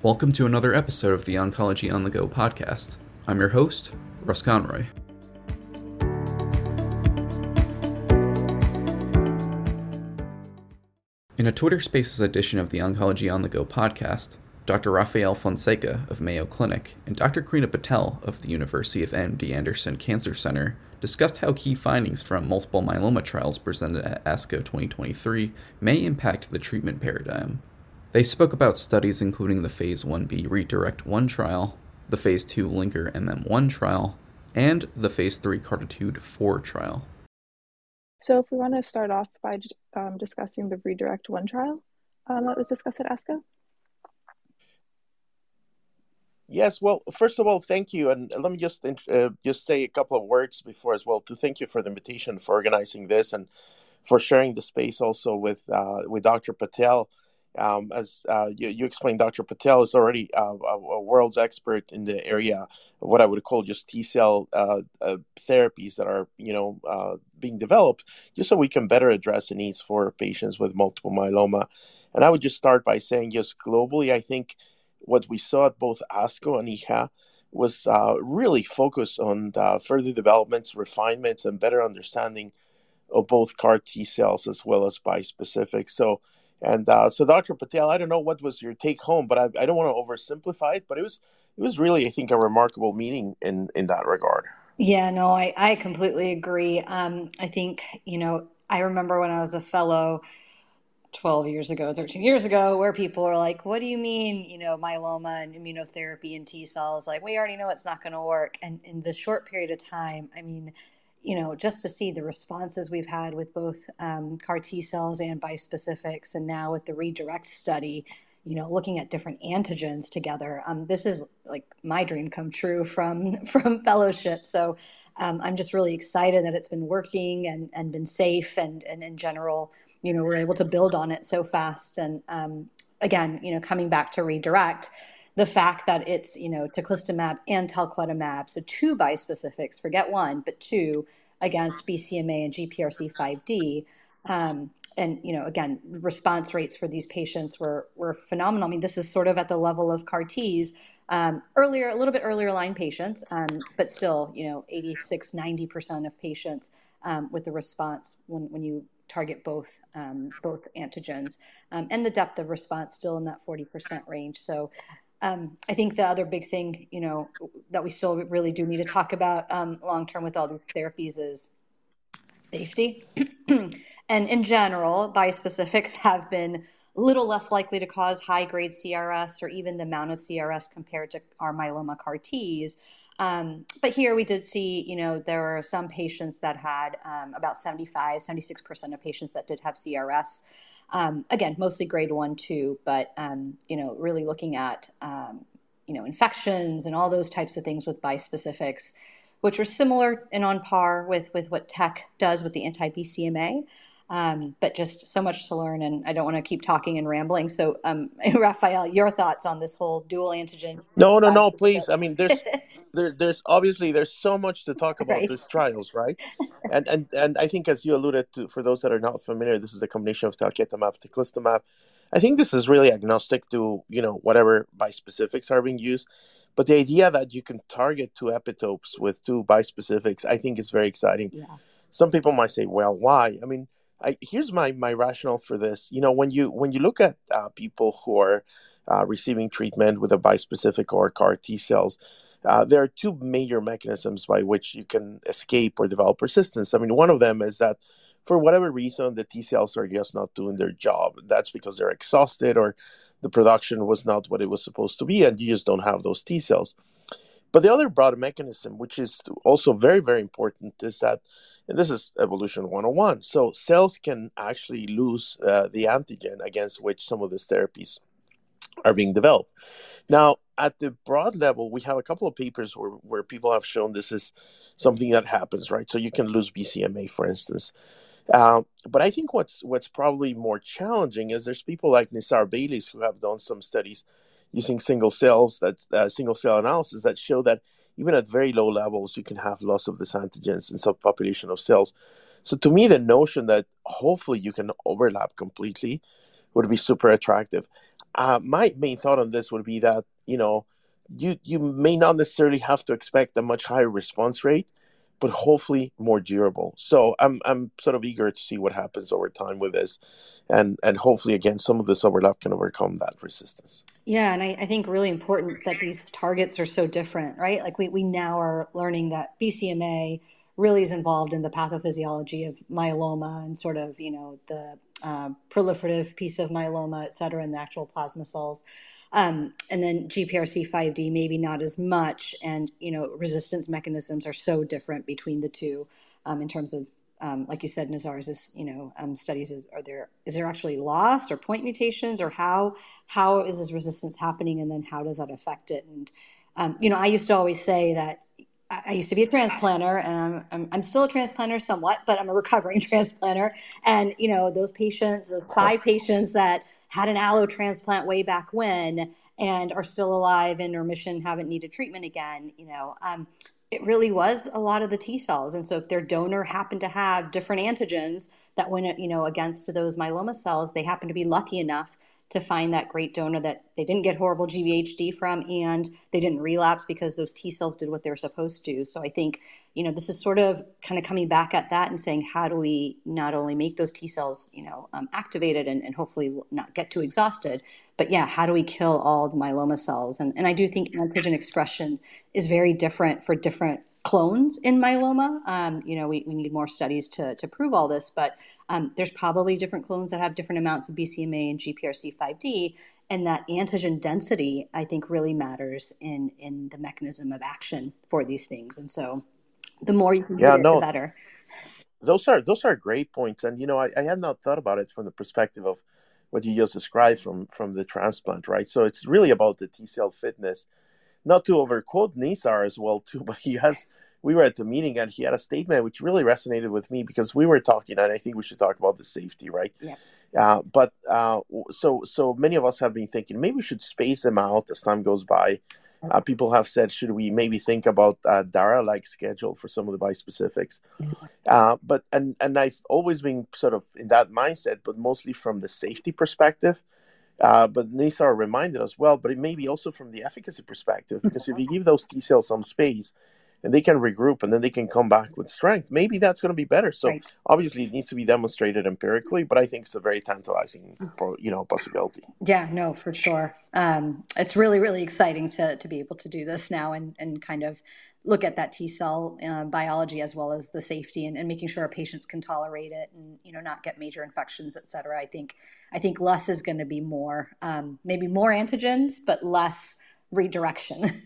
Welcome to another episode of the Oncology on the Go podcast. I'm your host, Russ Conroy. In a Twitter Spaces edition of the Oncology on the Go podcast, Dr. Rafael Fonseca of Mayo Clinic and Dr. Karina Patel of the University of MD Anderson Cancer Center discussed how key findings from multiple myeloma trials presented at ASCO 2023 may impact the treatment paradigm. They spoke about studies including the Phase 1b ReDirect-1 trial, the Phase 2 Linker MM1 trial, and the Phase 3 CARTITUDE-4 trial. So if we want to start off by discussing the ReDirect-1 trial that was discussed at ASCO. Yes, well, first of all, thank you. And let me just say a couple of words before as well to thank you for the invitation, for organizing this, and for sharing the space also with Dr. Patel. As you explained, Dr. Patel is already a world's expert in the area of what I would call just T-cell therapies that are, being developed, just so we can better address the needs for patients with multiple myeloma. And I would just start by saying, just globally, I think what we saw at both ASCO and EHA was really focused on further developments, refinements, and better understanding of both CAR T cells as well as bispecifics. So Dr. Patel, I don't know what was your take home, but I don't want to oversimplify it, but it was really, I think, a remarkable meeting in that regard. Yeah, no, I completely agree. I think, I remember when I was a fellow 12 years ago, 13 years ago, where people are like, what do you mean, myeloma and immunotherapy and T cells? Like, we already know it's not going to work. And in the short period of time, just to see the responses we've had with both CAR T cells and bispecifics, and now with the ReDirect study, looking at different antigens together, this is like my dream come true from fellowship. So I'm just really excited that it's been working and been safe, and in general, we're able to build on it so fast. And again, coming back to ReDirect, the fact that it's, teclistamab and talquetamab, so two bispecifics, forget one, but two against BCMA and GPRC5D. And, again, response rates for these patients were phenomenal. I mean, this is sort of at the level of CAR Ts, a little bit earlier line patients, but still, 86, 90% of patients with the response when you target both antigens, and the depth of response still in that 40% range. So I think the other big thing, that we still really do need to talk about long-term with all these therapies is safety. And in general, bispecifics have been a little less likely to cause high-grade CRS or even the amount of CRS compared to our myeloma CAR Ts. But here we did see, there were some patients that had about 76% of patients that did have CRS. Again, mostly grade 1, 2, but, really looking at, infections and all those types of things with bispecifics, which are similar and on par with what Tech does with the anti-BCMA. But just so much to learn, and I don't want to keep talking and rambling. So, Rafael, your thoughts on this whole dual antigen? No, please. I mean, there's obviously there's so much to talk about Right. these trials, right? And I think, as you alluded to, for those that are not familiar, this is a combination of talquetamab, teclistamab. I think this is really agnostic to, whatever bispecifics are being used. But the idea that you can target two epitopes with two bispecifics, I think, is very exciting. Yeah. Some people might say, well, why? I mean, here's my rationale for this. When you look at people who are receiving treatment with a bispecific or CAR T cells, there are two major mechanisms by which you can escape or develop resistance. I mean, one of them is that for whatever reason, the T cells are just not doing their job. That's because they're exhausted, or the production was not what it was supposed to be, and you just don't have those T cells. But the other broad mechanism, which is also very, very important, is that, and this is evolution 101, so cells can actually lose the antigen against which some of these therapies are being developed. Now, at the broad level, we have a couple of papers where people have shown this is something that happens, right? So you can lose BCMA, for instance. But I think what's probably more challenging is there's people like Nisar Baylis who have done some studies using single cell analysis that show that even at very low levels, you can have loss of these antigens in subpopulation of cells. So to me, the notion that hopefully you can overlap completely would be super attractive. My main thought on this would be that, you may not necessarily have to expect a much higher response rate, but hopefully more durable. So I'm sort of eager to see what happens over time with this, and hopefully again some of this overlap can overcome that resistance. Yeah, and I think really important that these targets are so different, right? Like we now are learning that BCMA really is involved in the pathophysiology of myeloma and sort of, the proliferative piece of myeloma, et cetera, in the actual plasma cells. And then GPRC5D, maybe not as much. And, resistance mechanisms are so different between the two in terms of like you said, Nazar's studies is there actually loss or point mutations, or how is this resistance happening, and then how does that affect it? And I used to always say that I used to be a transplanter, and I'm still a transplanter somewhat, but I'm a recovering transplanter. And those patients, the 5 patients that had an allo transplant way back when and are still alive in remission, haven't needed treatment again, it really was a lot of the T cells. And so if their donor happened to have different antigens that went, against those myeloma cells, they happened to be lucky enough to find that great donor that they didn't get horrible GVHD from, and they didn't relapse because those T cells did what they were supposed to. So I think, this is sort of kind of coming back at that and saying, how do we not only make those T cells, activated and hopefully not get too exhausted, but yeah, how do we kill all the myeloma cells? And I do think antigen expression is very different for different clones in myeloma. We need more studies to prove all this, but there's probably different clones that have different amounts of BCMA and GPRC5D, and that antigen density, I think, really matters in the mechanism of action for these things. And so the more you can hit it, the better. Those are great points. And, I had not thought about it from the perspective of what you just described from the transplant, right? So it's really about the T cell fitness. Not to overquote Nizar as well, too, but we were at the meeting and he had a statement which really resonated with me, because we were talking, and I think we should talk about the safety, right? Yeah. So many of us have been thinking maybe we should space them out as time goes by. People have said, should we maybe think about a DARA-like schedule for some of the bispecifics? But I've always been sort of in that mindset, but mostly from the safety perspective. But Nizar reminded us, but it may be also from the efficacy perspective, because if you give those T cells some space and they can regroup and then they can come back with strength, maybe that's going to be better. So Right. Obviously it needs to be demonstrated empirically, but I think it's a very tantalizing, possibility. Yeah, no, for sure. It's really, really exciting to be able to do this now and kind of look at that T cell biology as well as the safety and making sure our patients can tolerate it and not get major infections, et cetera. I think less is going to be more, maybe more antigens, but less redirection.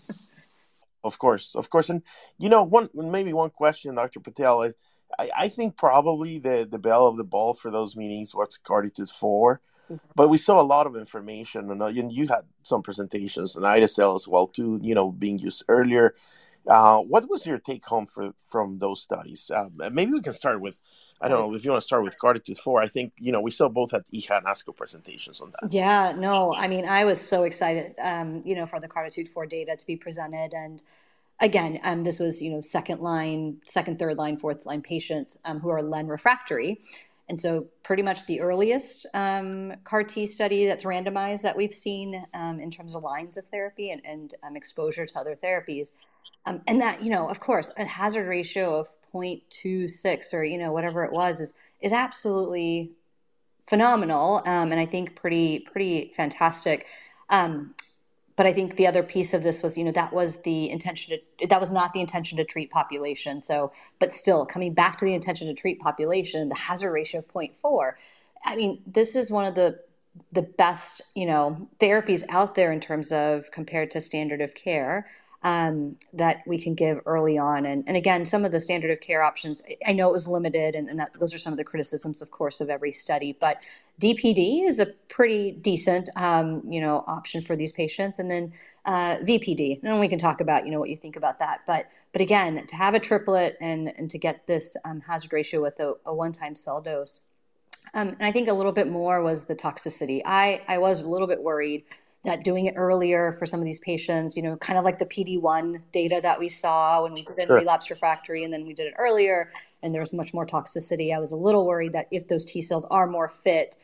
Of course. And, one question, Dr. Patel, I think probably the belle of the ball for those meetings was CARTITUDE-4, but we saw a lot of information, and you had some presentations, and ide-cel as well too, being used earlier. What was your take home from those studies? Maybe we can start with, I don't know if you want to start with CARTITUDE-4. I think, we saw both at EHA and ASCO presentations on that. Yeah, no, I mean, I was so excited, for the CARTITUDE-4 data to be presented. And again, this was, second, third line, fourth line patients who are Len refractory. And so pretty much the earliest CAR T study that's randomized that we've seen in terms of lines of therapy and exposure to other therapies. And that, of course, a hazard ratio of 0.26 or, whatever it was is absolutely phenomenal. And I think pretty fantastic. But I think the other piece of this was, that was that was not the intention to treat population. So, but still coming back to the intention to treat population, the hazard ratio of 0.4. I mean, this is one of the best, therapies out there in terms of compared to standard of care that we can give early on. And again, some of the standard of care options, I know it was limited, and those are some of the criticisms, of course, of every study, but DPD is a pretty decent, option for these patients. And then VPD, and we can talk about, what you think about that. But again, to have a triplet and to get this hazard ratio with a one-time cell dose. And I think a little bit more was the toxicity. I was a little bit worried that doing it earlier for some of these patients, kind of like the PD-1 data that we saw when we did it in relapse refractory, and then we did it earlier, and there was much more toxicity. I was a little worried that if those T cells are more fit,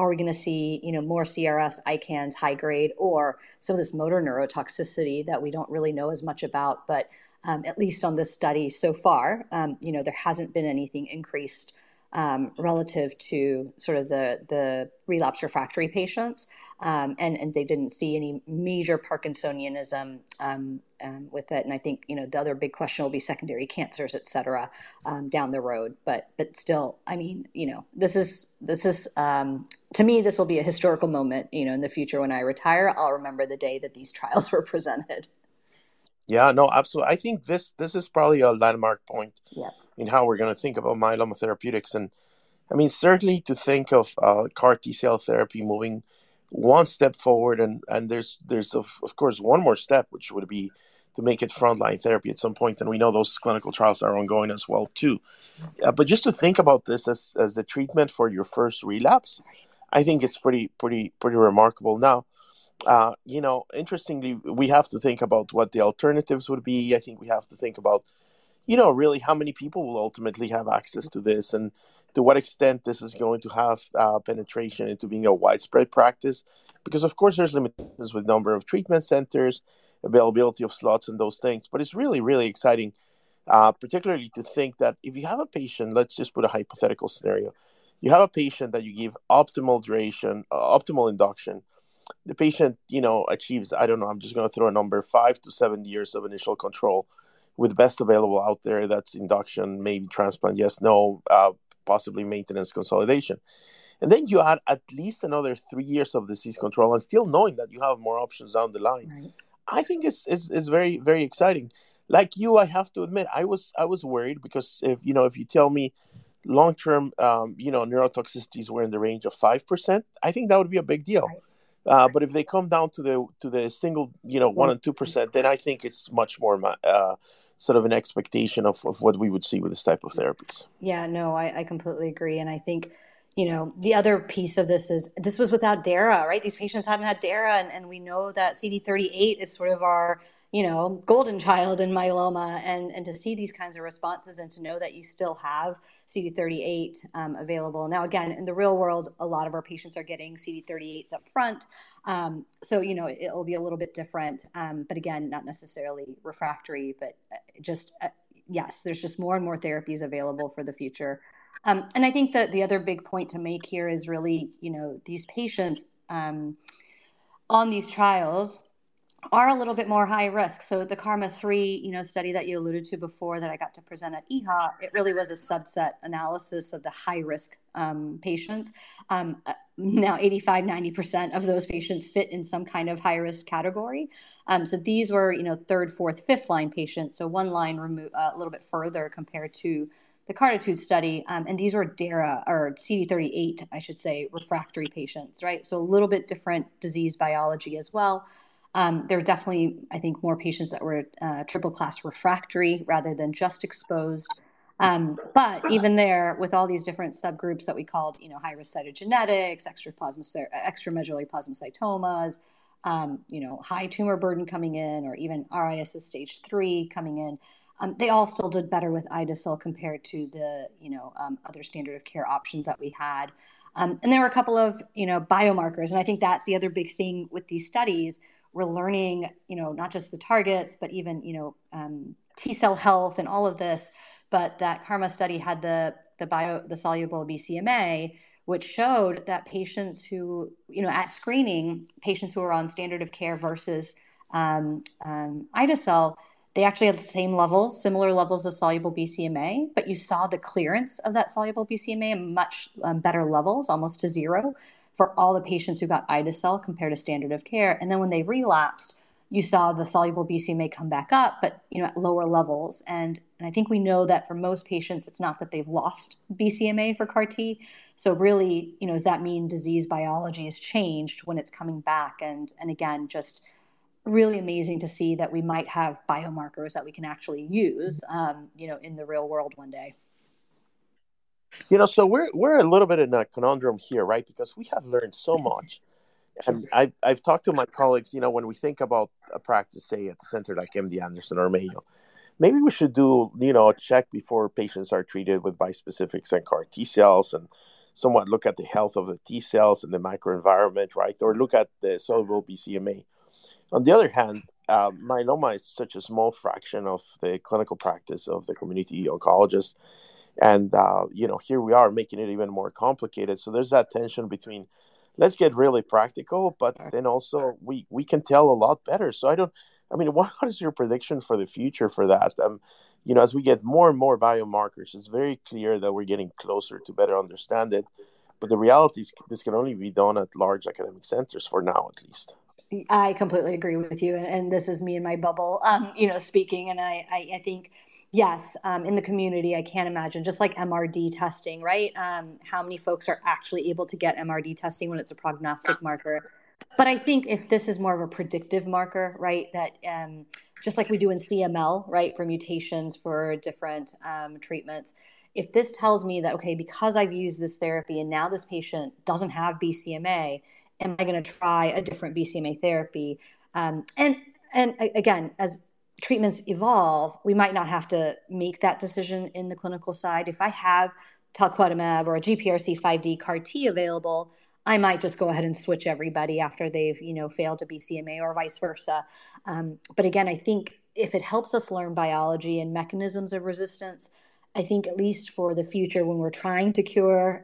are we going to see, more CRS, ICANS, high grade, or some of this motor neurotoxicity that we don't really know as much about, but at least on this study so far, there hasn't been anything increased relative to sort of the relapse refractory patients. And they didn't see any major Parkinsonianism with it. And I think, the other big question will be secondary cancers, et cetera, down the road. But still, I mean, this is to me, this will be a historical moment, in the future when I retire. I'll remember the day that these trials were presented. Yeah, no, absolutely. I think this is probably a landmark point Yeah. in how we're going to think about myeloma therapeutics. And I mean, certainly to think of CAR T-cell therapy moving one step forward, and there's of course one more step, which would be to make it frontline therapy at some point. And we know those clinical trials are ongoing as well too. But just to think about this as a treatment for your first relapse, I think it's pretty remarkable. Now, interestingly, we have to think about what the alternatives would be. I think we have to think about, really how many people will ultimately have access to this, and to what extent this is going to have penetration into being a widespread practice. Because, of course, there's limitations with number of treatment centers, availability of slots, and those things. But it's really, really exciting, particularly to think that if you have a patient, let's just put a hypothetical scenario. You have a patient that you give optimal duration, optimal induction. The patient, achieves, I don't know, I'm just going to throw a number, 5 to 7 years of initial control with best available out there. That's induction, maybe transplant, yes, no, possibly maintenance consolidation. And then you add at least another 3 years of disease control and still knowing that you have more options down the line. Right. I think it's very, very exciting. Like you, I have to admit, I was worried because if you tell me long-term, neurotoxicities were in the range of 5%, I think that would be a big deal. Right. But if they come down to the single, 1 and 2%, then I think it's much more sort of an expectation of what we would see with this type of therapies. Yeah, no, I completely agree. And I think, the other piece of this is this was without DARA, right? These patients hadn't had DARA, and we know that CD38 is sort of our, golden child in myeloma. And to see these kinds of responses and to know that you still have CD38 available. Now, again, in the real world, a lot of our patients are getting CD38s up front. So, it'll be a little bit different. But again, not necessarily refractory, but yes, there's just more and more therapies available for the future. And I think that the other big point to make here is really, these patients on these trials are a little bit more high risk. So the KarMMa-3, study that you alluded to before that I got to present at EHA, it really was a subset analysis of the high risk patients. Now 85, 90% of those patients fit in some kind of high risk category. So these were, third, fourth, fifth line patients. So one line removed a little bit further compared to the CARTITUDE study. And these were DARA or CD38, I should say, refractory patients, right? So a little bit different disease biology as well. There are definitely, I think, more patients that were triple class refractory rather than just exposed. But even there, with all these different subgroups that we called, high risk cytogenetics, extramedullary plasmacytomas, high tumor burden coming in, or even RIS stage 3 coming in, they all still did better with ide-cel compared to the, other standard of care options that we had. And there were a couple of, biomarkers. And I think that's the other big thing with these studies. We're learning, not just the targets, but even, T cell health and all of this. But that KarMMa study had the soluble BCMA, which showed that patients who, at screening, patients who were on standard of care versus ide-cel, they actually had the same levels, similar levels of soluble BCMA, but you saw the clearance of that soluble BCMA in much better levels, almost to zero, for all the patients who got ide-cel compared to standard of care. And then when they relapsed, you saw the soluble BCMA come back up, but at lower levels. And I think we know that for most patients, it's not that they've lost BCMA for CAR T. So really, does that mean disease biology has changed when it's coming back? And again, just really amazing to see that we might have biomarkers that we can actually use, in the real world one day. So we're a little bit in a conundrum here, right? Because we have learned so much. And I've talked to my colleagues, when we think about a practice, say at a center like MD Anderson or Mayo, maybe we should do, a check before patients are treated with bispecifics and CAR T cells and somewhat look at the health of the T cells and the microenvironment, right? Or look at the soluble BCMA. On the other hand, myeloma is such a small fraction of the clinical practice of the community oncologist. And, here we are making it even more complicated. So there's that tension between let's get really practical, but then also we can tell a lot better. So what is your prediction for the future for that? As we get more and more biomarkers, it's very clear that we're getting closer to better understand it. But the reality is this can only be done at large academic centers for now, at least. I completely agree with you. And this is me in my bubble, speaking. And I think, yes, in the community, I can't imagine, just like MRD testing, right? How many folks are actually able to get MRD testing when it's a prognostic marker? But I think if this is more of a predictive marker, right, that just like we do in CML, right, for mutations for different treatments, if this tells me that, okay, because I've used this therapy and now this patient doesn't have BCMA, am I going to try a different BCMA therapy? And again, as treatments evolve, we might not have to make that decision in the clinical side. If I have talquetamab or a GPRC5D CAR T available, I might just go ahead and switch everybody after they've, failed to BCMA or vice versa. But again, I think if it helps us learn biology and mechanisms of resistance, I think at least for the future, when we're trying to cure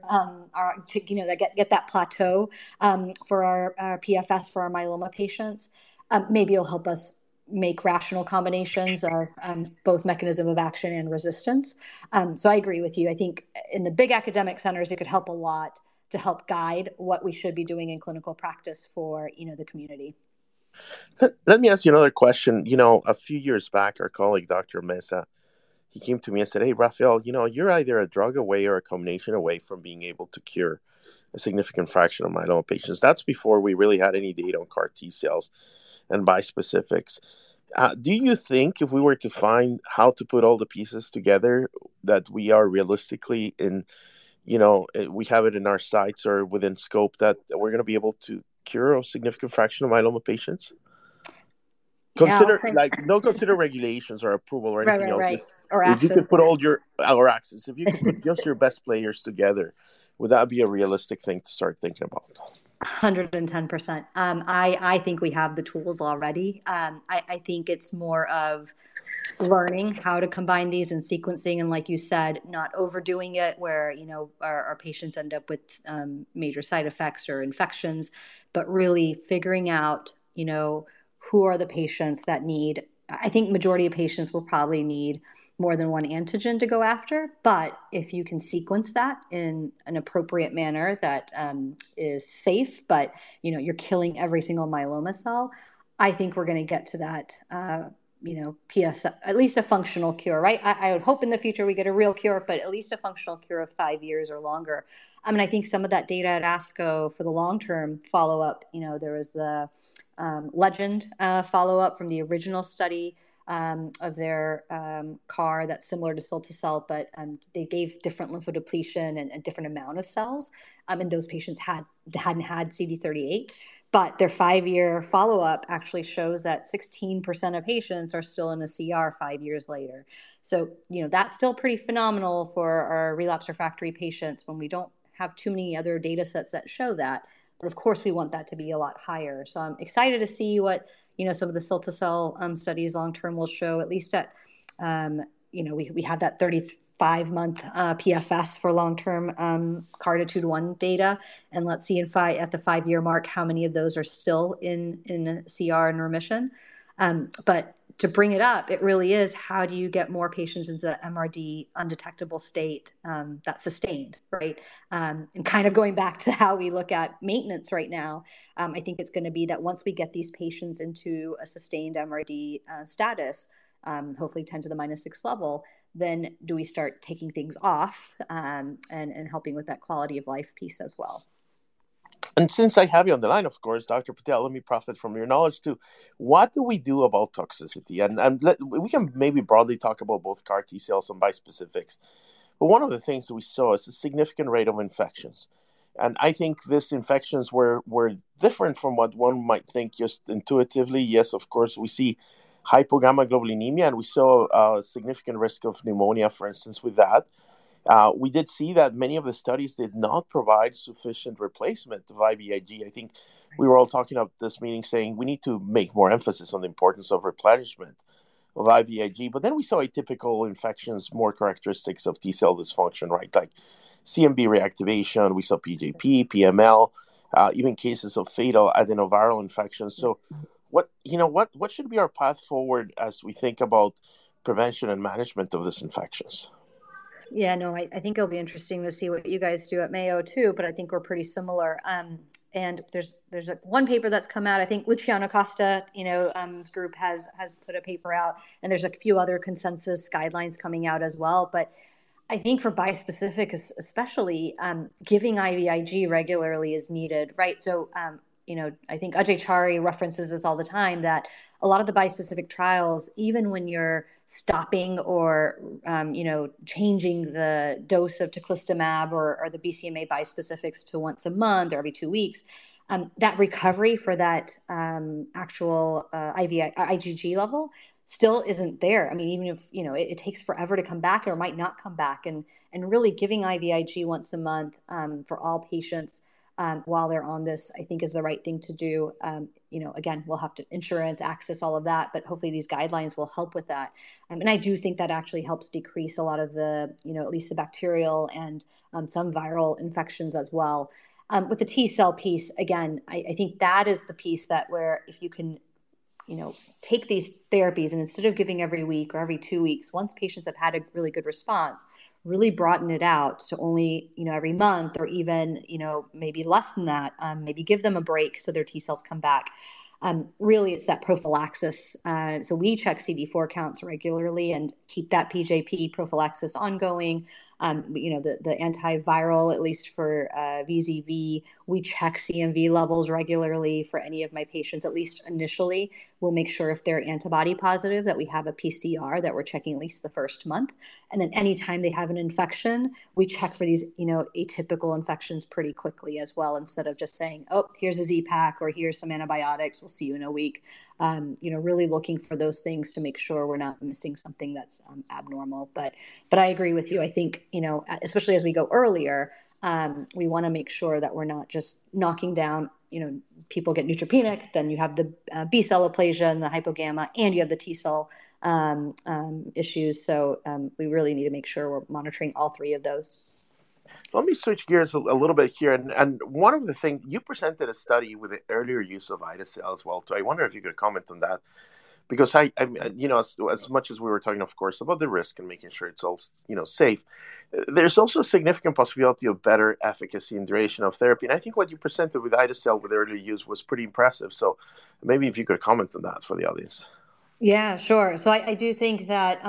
get that plateau for our PFS for our myeloma patients, maybe it'll help us make rational combinations of both mechanism of action and resistance. So I agree with you. I think in the big academic centers, it could help a lot to help guide what we should be doing in clinical practice for the community. Let me ask you another question. A few years back, our colleague Dr. Mesa, he came to me and said, "Hey, Rafael, you're either a drug away or a combination away from being able to cure a significant fraction of myeloma patients." That's before we really had any data on CAR T cells and bispecifics. Do you think if we were to find how to put all the pieces together that we are realistically we have it in our sights or within scope that we're going to be able to cure a significant fraction of myeloma patients? Consider regulations or approval or anything else. Right. Or if you could put access. If you could put just your best players together, would that be a realistic thing to start thinking about? 110%. I think we have the tools already. I think it's more of learning how to combine these and sequencing, and like you said, not overdoing it where our patients end up with major side effects or infections, but really figuring out who are the patients that need. I think majority of patients will probably need more than one antigen to go after, but if you can sequence that in an appropriate manner that is safe, but you're killing every single myeloma cell, I think we're going to get to that PS, at least a functional cure, right? I would hope in the future we get a real cure, but at least a functional cure of 5 years or longer. I think some of that data at ASCO for the long-term follow-up, there was the Legend follow-up from the original study of their CAR that's similar to cilta-cel, but they gave different lymphodepletion and a different amount of cells, and those patients hadn't had CD38. But their 5-year follow-up actually shows that 16% of patients are still in a CR 5 years later. So, that's still pretty phenomenal for our relapse refractory patients when we don't have too many other data sets that show that. But of course, we want that to be a lot higher. So I'm excited to see what, some of the cilta-cel studies long-term will show, at least at, we have that 35-month PFS for long-term CARTITUDE-1 data. And let's see at the 5-year mark, how many of those are still in CR and remission. But to bring it up, it really is, how do you get more patients into the MRD undetectable state that's sustained, right? And kind of going back to how we look at maintenance right now, I think it's going to be that once we get these patients into a sustained MRD status, hopefully 10 to the minus 6 level, then do we start taking things off and helping with that quality of life piece as well. And since I have you on the line, of course, Dr. Patel, let me profit from your knowledge too. What do we do about toxicity? And we can maybe broadly talk about both CAR T cells and bispecifics. But one of the things that we saw is a significant rate of infections. And I think these infections were different from what one might think just intuitively. Yes, of course, we see hypogammaglobulinemia, and we saw a significant risk of pneumonia, for instance, with that. We did see that many of the studies did not provide sufficient replacement of IVIG. I think we were all talking at this meeting saying we need to make more emphasis on the importance of replenishment of IVIG. But then we saw atypical infections, more characteristics of T cell dysfunction, right? Like CMV reactivation, we saw PJP, PML, even cases of fatal adenoviral infections. So what should be our path forward as we think about prevention and management of these infections? Yeah, no, I think it'll be interesting to see what you guys do at Mayo too, but I think we're pretty similar. And there's one paper that's come out. I think Luciano Costa, his group has put a paper out, and there's a few other consensus guidelines coming out as well. But I think for bispecific, especially, giving IVIG regularly is needed, right? So, I think Ajay Chari references this all the time, that a lot of the bispecific trials, even when you're stopping or, changing the dose of teclistamab or the BCMA bispecifics to once a month or every 2 weeks, that recovery for that actual IgG level still isn't there. I mean, even if, it takes forever to come back or might not come back, and really giving IVIG once a month for all patients while they're on this, I think is the right thing to do. Again, we'll have to insurance, access, all of that, but hopefully these guidelines will help with that. And I do think that actually helps decrease a lot of the, at least the bacterial and some viral infections as well. With the T cell piece, again, I think that is the piece that where if you can take these therapies and instead of giving every week or every 2 weeks, once patients have had a really good response, really broaden it out to only, every month or even, maybe less than that, maybe give them a break so their T cells come back. Really, it's that prophylaxis. So we check CD4 counts regularly and keep that PJP prophylaxis ongoing. The antiviral, at least for VZV, we check CMV levels regularly for any of my patients, at least initially. We'll make sure if they're antibody positive that we have a PCR that we're checking at least the first month. And then anytime they have an infection, we check for these, atypical infections pretty quickly as well, instead of just saying, oh, here's a Z-Pak or here's some antibiotics, we'll see you in a week. Really looking for those things to make sure we're not missing something that's abnormal. But I agree with you. I think, especially as we go earlier, we want to make sure that we're not just knocking down, people get neutropenic, then you have the B cell aplasia and the hypogamma, and you have the T cell issues. So we really need to make sure we're monitoring all three of those. Let me switch gears a little bit here. And one of the things, you presented a study with the earlier use of ide-cel as well. So I wonder if you could comment on that. Because as much as we were talking, of course, about the risk and making sure it's all, safe, there's also a significant possibility of better efficacy and duration of therapy. And I think what you presented with ide-cel with earlier use was pretty impressive. So maybe if you could comment on that for the audience. Yeah, sure. So I do think that,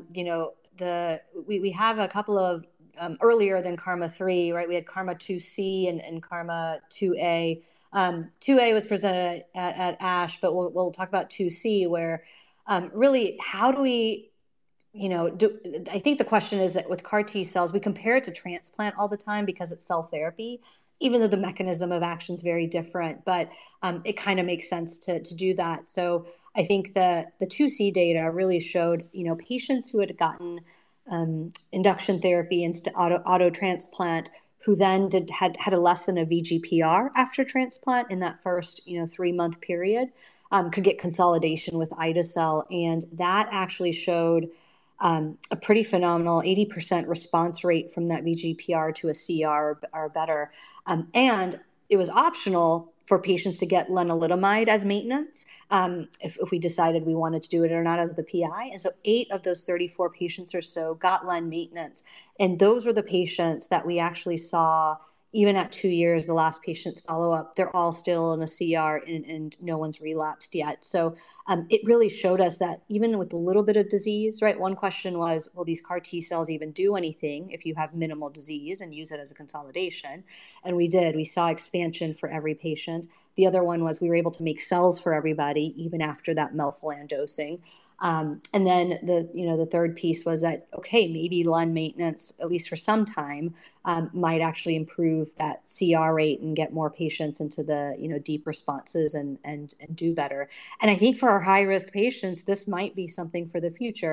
we have a couple of earlier than KarMMa-3, right? We had KarMMa-2C and KarMMa-2A. 2A was presented at ASH, but we'll talk about 2C, where really how do we, I think the question is that with CAR T cells, we compare it to transplant all the time because it's cell therapy, even though the mechanism of action is very different, but it kind of makes sense to do that. So I think the 2C data really showed, patients who had gotten induction therapy and auto transplant, who then had a less than a VGPR after transplant in that first 3-month period, could get consolidation with ide-cel, and that actually showed a pretty phenomenal 80% response rate from that VGPR to a CR or better, and it was optional for patients to get lenalidomide as maintenance if we decided we wanted to do it or not as the PI. And so 8 of those 34 patients or so got len maintenance. And those were the patients that we actually saw even at 2 years, the last patient's follow-up, they're all still in a CR and no one's relapsed yet. So it really showed us that even with a little bit of disease, right? One question was, will these CAR T cells even do anything if you have minimal disease and use it as a consolidation? And we did. We saw expansion for every patient. The other one was we were able to make cells for everybody even after that melphalan dosing. And then the third piece was that, okay, maybe len maintenance, at least for some time, might actually improve that CR rate and get more patients into the, deep responses and do better. And I think for our high risk patients, this might be something for the future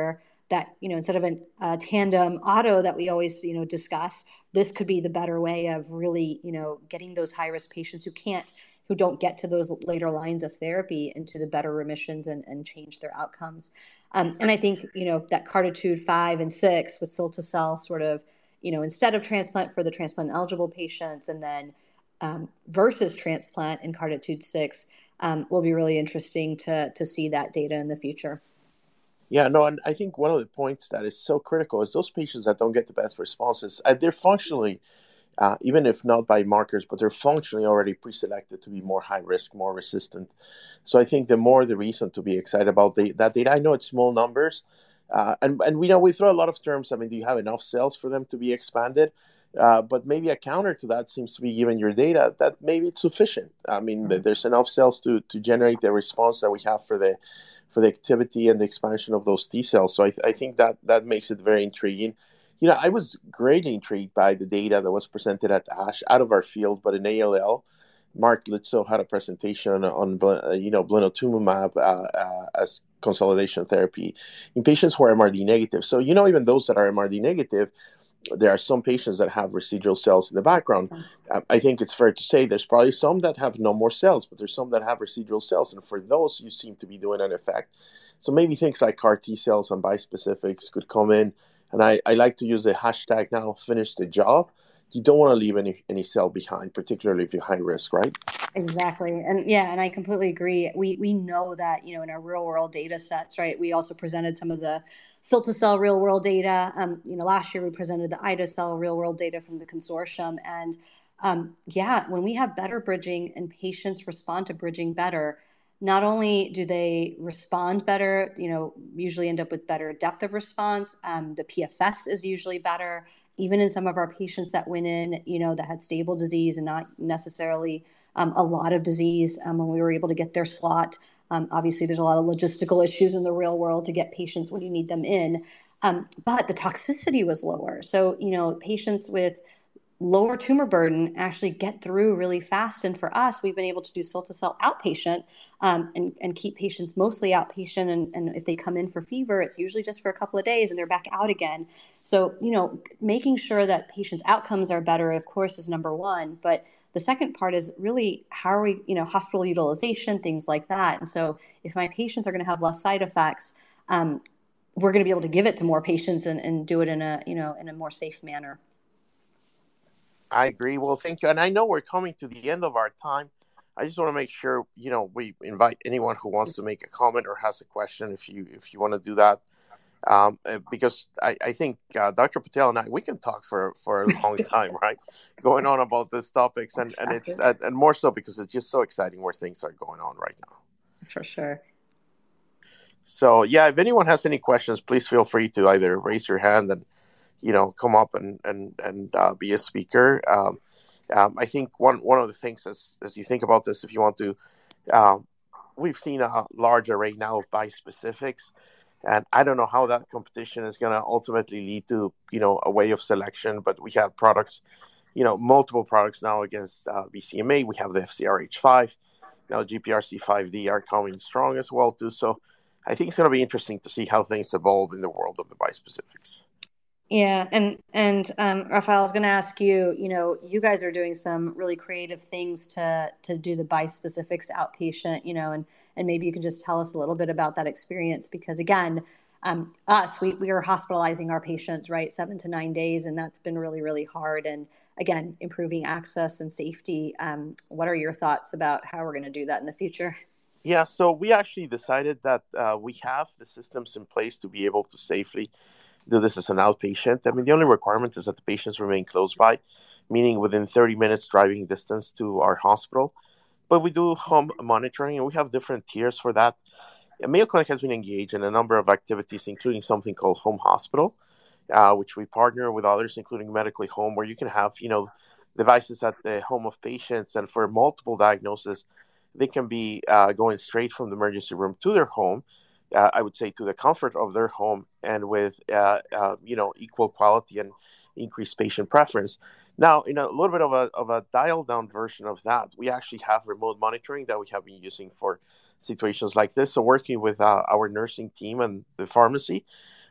that, instead of a tandem auto that we always, discuss, this could be the better way of really, getting those high risk patients who don't get to those later lines of therapy into the better remissions and change their outcomes. And I think, that CARTITUDE 5 and 6 with cilta-cel sort of, instead of transplant for the transplant eligible patients, and then versus transplant in CARTITUDE 6 will be really interesting to see that data in the future. Yeah, no, and I think one of the points that is so critical is those patients that don't get the best responses, they're functionally, even if not by markers, but they're functionally already pre-selected to be more high risk, more resistant. So I think the more the reason to be excited about that data. I know it's small numbers, and we throw a lot of terms. I mean, do you have enough cells for them to be expanded? But maybe a counter to that seems to be, given your data, that maybe it's sufficient. I mean, there's enough cells to generate the response that we have for the activity and the expansion of those T cells. So I think that makes it very intriguing. I was greatly intrigued by the data that was presented at ASH, out of our field, but in ALL. Mark Litzo had a presentation on blinatumomab as consolidation therapy in patients who are MRD negative. So, even those that are MRD negative, there are some patients that have residual cells in the background. I think it's fair to say there's probably some that have no more cells, but there's some that have residual cells. And for those, you seem to be doing an effect. So maybe things like CAR T cells and bispecifics could come in. And I like to use the hashtag now, finish the job. You don't want to leave any cell behind, particularly if you're high risk, right? Exactly. And I completely agree. We know that, in our real world data sets, right, we also presented some of the cilta-cel real world data. Last year we presented the ide-cel real world data from the consortium. And when we have better bridging and patients respond to bridging better, not only do they respond better, usually end up with better depth of response. The PFS is usually better, even in some of our patients that went in, that had stable disease and not necessarily a lot of disease when we were able to get their slot. Obviously, there's a lot of logistical issues in the real world to get patients when you need them in. But the toxicity was lower. So, patients with lower tumor burden actually get through really fast. And for us, we've been able to do cilta-cel outpatient and keep patients mostly outpatient. And if they come in for fever, it's usually just for a couple of days and they're back out again. So, making sure that patients' outcomes are better, of course, is number one. But the second part is really how are we, hospital utilization, things like that. And so if my patients are going to have less side effects, we're going to be able to give it to more patients and do it in a more safe manner. I agree. Well, thank you. And I know we're coming to the end of our time. I just want to make sure, we invite anyone who wants to make a comment or has a question, if you want to do that. Because I think Dr. Patel and I, we can talk for a long time, right? Going on about these topics. And it's and more so because it's just so exciting where things are going on right now. For sure. So, if anyone has any questions, please feel free to either raise your hand and come up and be a speaker. I think one of the things as you think about this, if you want to, we've seen a large array now of bispecifics, and I don't know how that competition is going to ultimately lead to, a way of selection, but we have products, multiple products now against BCMA. We have the FCRH5, now GPRC5D are coming strong as well too. So I think it's going to be interesting to see how things evolve in the world of the bispecifics. Yeah, and Rafael, I was going to ask you, you guys are doing some really creative things to do the bispecifics outpatient, and maybe you can just tell us a little bit about that experience, because again, we are hospitalizing our patients, right, 7 to 9 days, and that's been really, really hard. And again, improving access and safety. What are your thoughts about how we're going to do that in the future? Yeah, so we actually decided that we have the systems in place to be able to safely do this as an outpatient. I mean, the only requirement is that the patients remain close by, meaning within 30 minutes driving distance to our hospital. But we do home monitoring, and we have different tiers for that. And Mayo Clinic has been engaged in a number of activities, including something called Home Hospital, which we partner with others, including Medically Home, where you can have, devices at the home of patients. And for multiple diagnoses, they can be going straight from the emergency room to their home. I would say to the comfort of their home, and with equal quality and increased patient preference. Now, in a little bit of a dialed down version of that, we actually have remote monitoring that we have been using for situations like this. So working with our nursing team and the pharmacy,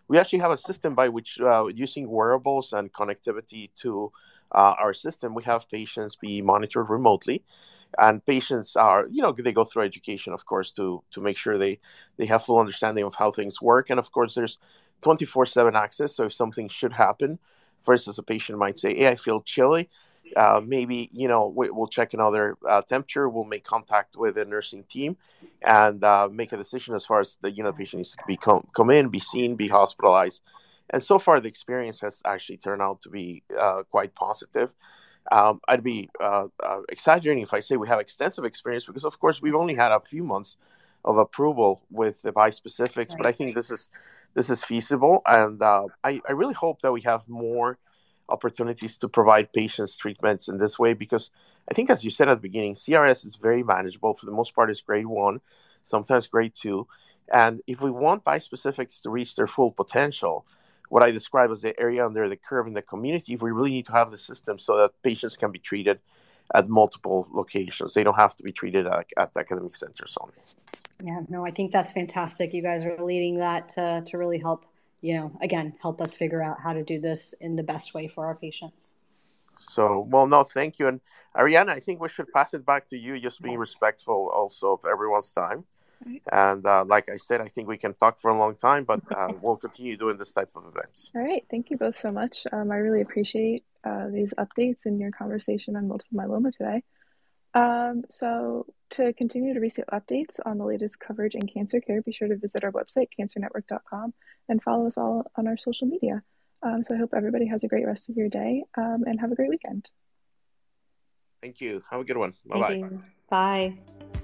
we actually have a system by which, using wearables and connectivity to our system, we have patients be monitored remotely. And patients are, they go through education, of course, to make sure they have full understanding of how things work. And of course, there's 24/7 access. So if something should happen, for instance, a patient might say, hey, I feel chilly. Maybe, we'll check another temperature. We'll make contact with the nursing team and make a decision as far as the patient needs to come in, be seen, be hospitalized. And so far, the experience has actually turned out to be quite positive. I'd be exaggerating if I say we have extensive experience because, of course, we've only had a few months of approval with the bispecifics, but I think this is feasible, and I really hope that we have more opportunities to provide patients treatments in this way because I think, as you said at the beginning, CRS is very manageable. For the most part, it's grade 1, sometimes grade 2, and if we want bispecifics to reach their full potential, what I describe as the area under the curve in the community, we really need to have the system so that patients can be treated at multiple locations. They don't have to be treated at academic centers only. Yeah, no, I think that's fantastic. You guys are leading that to really help, again, help us figure out how to do this in the best way for our patients. So, no, thank you. And Ariana, I think we should pass it back to you, just being respectful also of everyone's time. Right. And like I said, I think we can talk for a long time, but we'll continue doing this type of events. All right. Thank you both so much. I really appreciate these updates and your conversation on multiple myeloma today. So to continue to receive updates on the latest coverage in cancer care, be sure to visit our website, cancernetwork.com, and follow us all on our social media. So I hope everybody has a great rest of your day and have a great weekend. Thank you. Have a good one. Bye-bye. Thank you. Bye.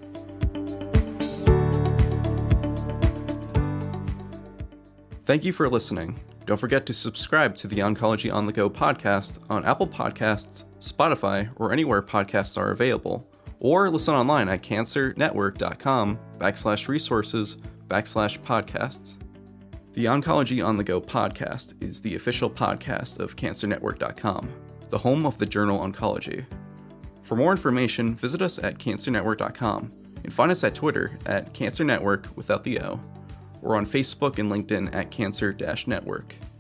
Thank you for listening. Don't forget to subscribe to the Oncology on the Go podcast on Apple Podcasts, Spotify, or anywhere podcasts are available, or listen online at cancernetwork.com/resources/podcasts. The Oncology on the Go podcast is the official podcast of cancernetwork.com, the home of the journal Oncology. For more information, visit us at cancernetwork.com and find us at Twitter at cancernetwork without the O. We're on Facebook and LinkedIn at Cancer-Network.